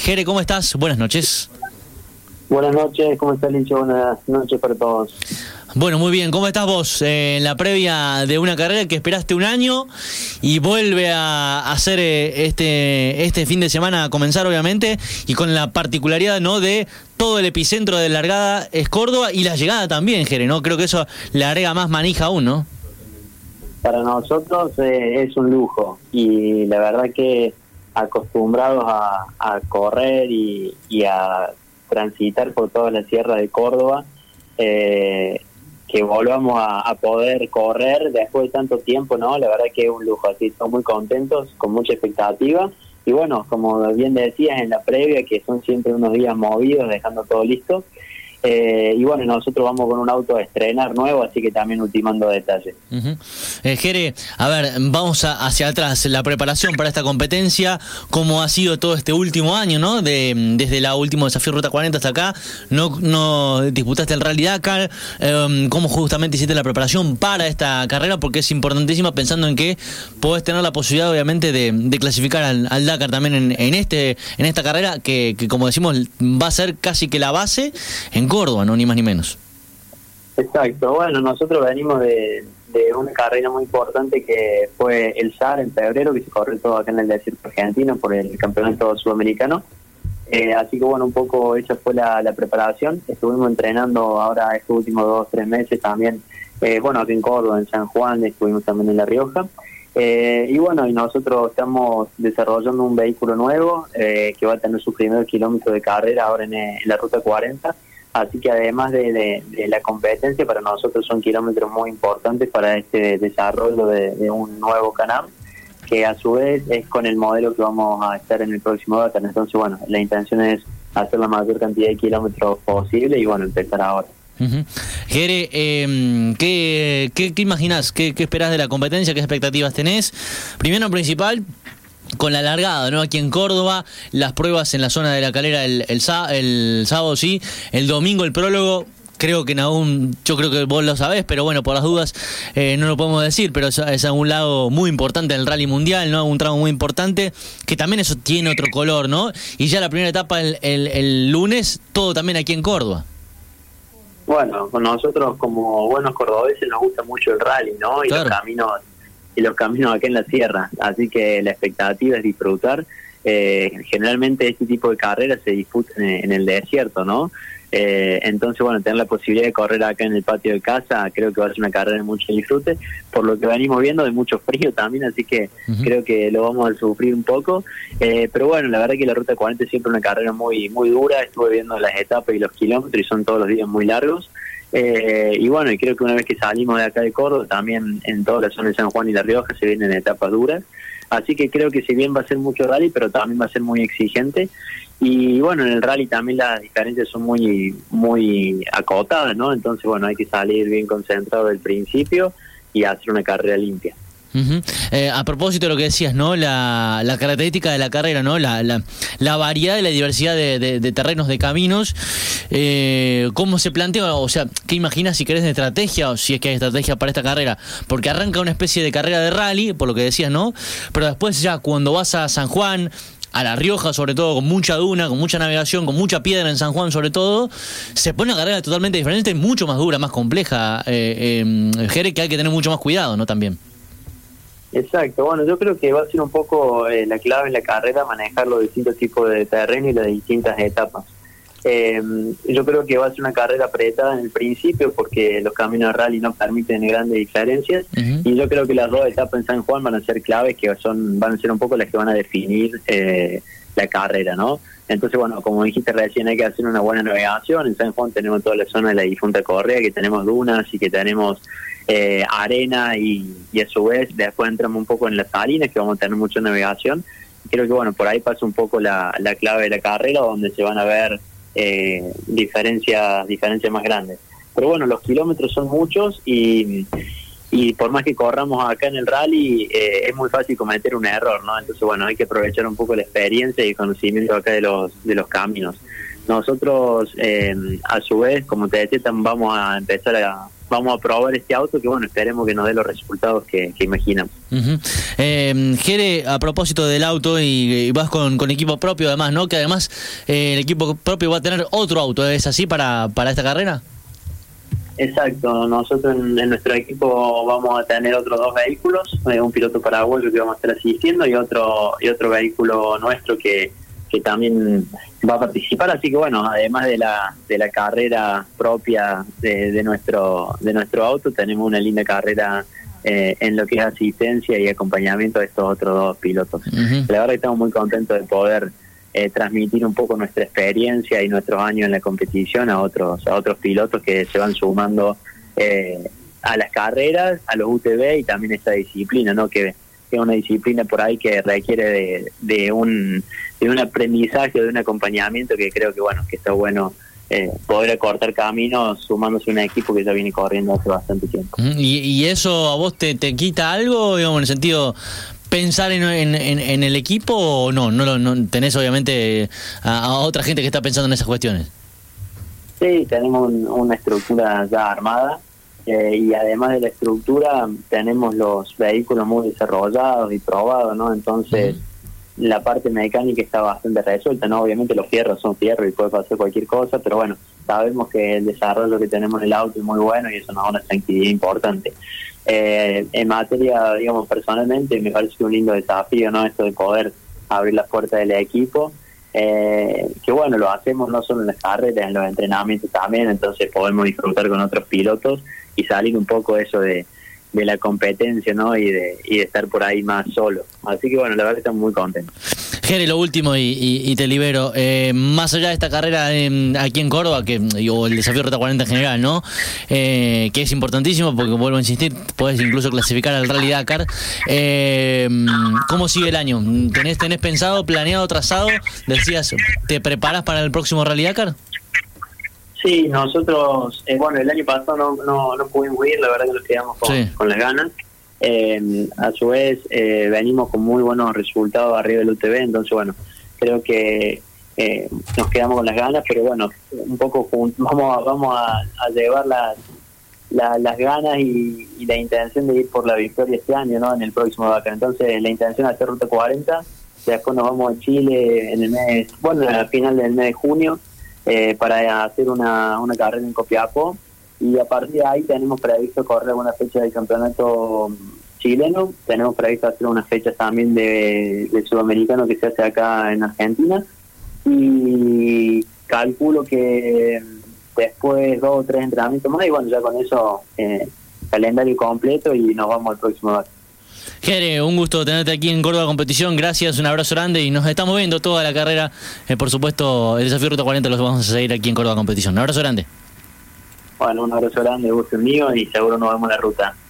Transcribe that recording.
Jere, ¿cómo estás? Buenas noches. Buenas noches, ¿cómo estás, Licho? Buenas noches para todos. Bueno, muy bien. ¿Cómo estás vos en la previa de una carrera que esperaste un año y vuelve a hacer este fin de semana a comenzar, obviamente, y con la particularidad, ¿no?, de todo el epicentro de largada es Córdoba y la llegada también, Jere, ¿no? Creo que eso le agrega más manija aún, ¿no? Para nosotros es un lujo y la verdad que acostumbrados a correr y a transitar por toda la sierra de Córdoba, que volvamos a poder correr después de tanto tiempo, ¿no? La verdad que es un lujo, así estamos muy contentos, con mucha expectativa. Y bueno, como bien decías en la previa, que son siempre unos días movidos, dejando todo listo. Y bueno, nosotros vamos con un auto a estrenar nuevo, así que también ultimando detalles. Jere, a ver, vamos hacia atrás, la preparación para esta competencia, cómo ha sido todo este último año, ¿no? Desde el último desafío Ruta 40 hasta acá, no disputaste el Rally Dakar, cómo justamente hiciste la preparación para esta carrera, porque es importantísima pensando en que podés tener la posibilidad, obviamente, de clasificar al Dakar también en esta carrera, que como decimos, va a ser casi que la base en Córdoba, no, ni más ni menos. Exacto, bueno, nosotros venimos de una carrera muy importante que fue el SAR en febrero, que se corrió todo acá en el desierto argentino por el campeonato sudamericano. Así que bueno, un poco esa fue la preparación. Estuvimos entrenando ahora estos últimos 2-3 meses también, bueno, aquí en Córdoba, en San Juan, estuvimos también en La Rioja. Y bueno, y nosotros estamos desarrollando un vehículo nuevo que va a tener sus primeros kilómetros de carrera ahora en la Ruta 40. Así que además de la competencia, para nosotros son kilómetros muy importantes para este desarrollo de un nuevo canal, que a su vez es con el modelo que vamos a estar en el próximo Dakar. Entonces, bueno, la intención es hacer la mayor cantidad de kilómetros posible y, bueno, empezar ahora. Jere, ¿qué imaginás? ¿Qué esperás de la competencia? ¿Qué expectativas tenés? Primero, principal, con la largada, ¿no? Aquí en Córdoba, las pruebas en la zona de La Calera el sábado, sí, el domingo el prólogo. Creo que yo creo que vos lo sabés, pero bueno, por las dudas no lo podemos decir, pero es a un lado muy importante en el rally mundial, ¿no? Un tramo muy importante, que también eso tiene otro color, ¿no? Y ya la primera etapa el lunes, todo también aquí en Córdoba. Bueno, con nosotros como buenos cordobeses nos gusta mucho el rally, ¿no? Y claro, los caminos acá en la sierra, así que la expectativa es disfrutar. Generalmente este tipo de carreras se disputan en el desierto, ¿no? Entonces, bueno, tener la posibilidad de correr acá en el patio de casa, creo que va a ser una carrera de mucho disfrute, por lo que venimos viendo, de mucho frío también, así que creo que lo vamos a sufrir un poco. Pero bueno, la verdad que la Ruta 40 es siempre una carrera muy, muy dura. Estuve viendo las etapas y los kilómetros y son todos los días muy largos. Y bueno, y creo que una vez que salimos de acá de Córdoba, también en toda la zona de San Juan y La Rioja se vienen etapas duras. Así que creo que si bien va a ser mucho rally, pero también va a ser muy exigente. Y bueno, en el rally también las diferencias son muy, muy acotadas, ¿no? Entonces, bueno, hay que salir bien concentrado del principio y hacer una carrera limpia. A propósito de lo que decías, ¿no? La característica de la carrera, ¿no? La variedad y la diversidad de terrenos, de caminos. ¿Cómo se plantea? O sea, ¿qué imaginas si querés de estrategia o si es que hay estrategia para esta carrera? Porque arranca una especie de carrera de rally, por lo que decías, ¿no? Pero después ya cuando vas a San Juan, a La Rioja sobre todo, con mucha duna, con mucha navegación, con mucha piedra en San Juan sobre todo, se pone una carrera totalmente diferente, mucho más dura, más compleja, Jere, que hay que tener mucho más cuidado, ¿no? También. Exacto, bueno, yo creo que va a ser un poco la clave en la carrera, manejar los distintos tipos de terreno y las distintas etapas. Yo creo que va a ser una carrera apretada en el principio porque los caminos de rally no permiten grandes diferencias, y yo creo que las dos etapas en San Juan van a ser claves, que van a ser un poco las que van a definir la carrera, ¿no? Entonces, bueno, como dijiste recién, hay que hacer una buena navegación. En San Juan tenemos toda la zona de la difunta Correa, que tenemos dunas y que tenemos arena, y a su vez después entramos un poco en las salinas, que vamos a tener mucha navegación. Creo que, bueno, por ahí pasa un poco la clave de la carrera, donde se van a ver diferencias más grandes. Pero bueno, los kilómetros son muchos y por más que corramos acá en el rally, es muy fácil cometer un error, ¿no? Entonces, bueno, hay que aprovechar un poco la experiencia y el conocimiento acá de los caminos. Nosotros, a su vez, como te decía, vamos a empezar vamos a probar este auto que, bueno, esperemos que nos dé los resultados que imaginamos. Jere, a propósito del auto, y vas con equipo propio además, ¿no? Que además el equipo propio va a tener otro auto, ¿es así para esta carrera? Exacto, nosotros en nuestro equipo vamos a tener otros 2 vehículos, un piloto paraguayo que vamos a estar asistiendo y otro vehículo nuestro que también va a participar, así que bueno, además de la carrera propia de nuestro auto, tenemos una linda carrera en lo que es asistencia y acompañamiento de estos otros 2 pilotos. La verdad que estamos muy contentos de poder transmitir un poco nuestra experiencia y nuestros años en la competición a otros pilotos que se van sumando a las carreras, a los UTV y también esta disciplina, ¿no? Que es una disciplina por ahí que requiere de un aprendizaje, de un acompañamiento que creo que bueno, que está bueno poder acortar caminos sumándose a un equipo que ya viene corriendo hace bastante tiempo. ¿Y eso a vos te quita algo, digamos, en el sentido pensar en el equipo o no tenés obviamente a otra gente que está pensando en esas cuestiones? Sí, tenemos una estructura ya armada. Y además de la estructura tenemos los vehículos muy desarrollados y probados, ¿no? Entonces la parte mecánica está bastante resuelta, ¿no? Obviamente los fierros son fierros y puede pasar cualquier cosa, pero bueno, sabemos que el desarrollo que tenemos en el auto es muy bueno y eso nos da una tranquilidad importante. En materia, digamos, personalmente me parece un lindo desafío, ¿no? Esto de poder abrir las puertas del equipo, que bueno, lo hacemos no solo en las carreras, en los entrenamientos también, entonces podemos disfrutar con otros pilotos y salir un poco eso de la competencia, ¿no? Y de estar por ahí más solo. Así que bueno, la verdad que estamos muy contentos. Jere, lo último y te libero. Más allá de esta carrera aquí en Córdoba, o el desafío Ruta 40 en general, ¿no? Que es importantísimo porque, vuelvo a insistir, podés incluso clasificar al Rally Dakar. ¿Cómo sigue el año? ¿Tenés pensado, planeado, trazado? Decías, ¿te preparas para el próximo Rally Dakar? Sí, nosotros, bueno, el año pasado no pudimos ir, la verdad que nos quedamos con las ganas. A su vez, venimos con muy buenos resultados arriba del UTV, entonces, bueno, creo que nos quedamos con las ganas, pero bueno, un poco vamos a llevar las ganas y la intención de ir por la victoria este año, ¿no? En el próximo Dakar. Entonces, la intención es hacer Ruta 40, después nos vamos a Chile en el mes, bueno, a final del mes de junio, para hacer una carrera en Copiapó, y a partir de ahí tenemos previsto correr alguna fecha del campeonato chileno, tenemos previsto hacer unas fechas también de sudamericano que se hace acá en Argentina, y calculo que después 2 o 3 entrenamientos más y bueno, ya con eso calendario completo y nos vamos al próximo Dakar. Jere, un gusto tenerte aquí en Córdoba Competición, gracias, un abrazo grande y nos estamos viendo toda la carrera, por supuesto el desafío Ruta 40 los vamos a seguir aquí en Córdoba Competición. Un abrazo grande. Bueno, un abrazo grande, gusto mío y seguro nos vemos en la ruta.